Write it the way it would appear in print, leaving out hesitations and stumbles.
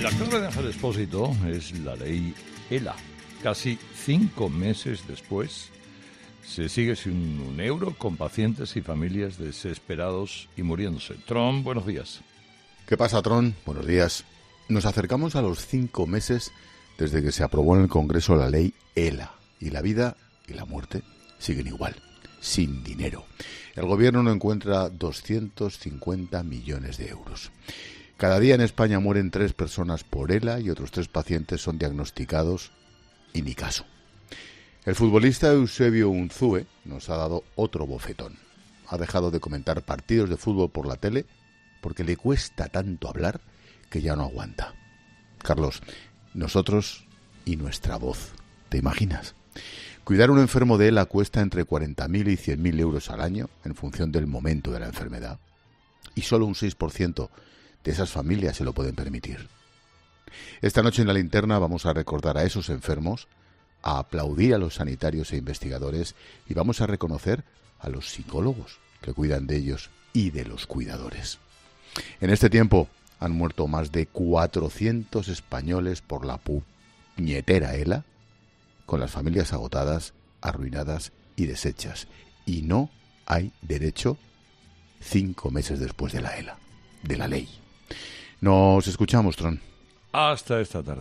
La clave de Ángel Expósito es la ley ELA. Casi 5 meses después, se sigue sin un euro, con pacientes y familias desesperados y muriéndose. Tron, buenos días. ¿Qué pasa, Tron? Buenos días. Nos acercamos a los 5 meses desde que se aprobó en el Congreso la ley ELA. Y la vida y la muerte siguen igual, sin dinero. El gobierno no encuentra 250 millones de euros. Cada día en España mueren 3 personas por ELA y otros 3 pacientes son diagnosticados y ni caso. El futbolista Eusebio Unzúe nos ha dado otro bofetón. Ha dejado de comentar partidos de fútbol por la tele porque le cuesta tanto hablar que ya no aguanta. Carlos, nosotros y nuestra voz, ¿te imaginas? Cuidar a un enfermo de ELA cuesta entre 40.000 y 100.000 euros al año en función del momento de la enfermedad. Y solo un 6% de esas familias se lo pueden permitir. Esta noche en La Linterna vamos a recordar a esos enfermos, a aplaudir a los sanitarios e investigadores y vamos a reconocer a los psicólogos que cuidan de ellos y de los cuidadores. En este tiempo han muerto más de 400 españoles por la puñetera ELA, con las familias agotadas, arruinadas y deshechas. Y no hay derecho 5 meses después de la ELA, de la ley. Nos escuchamos, Tron. Hasta esta tarde.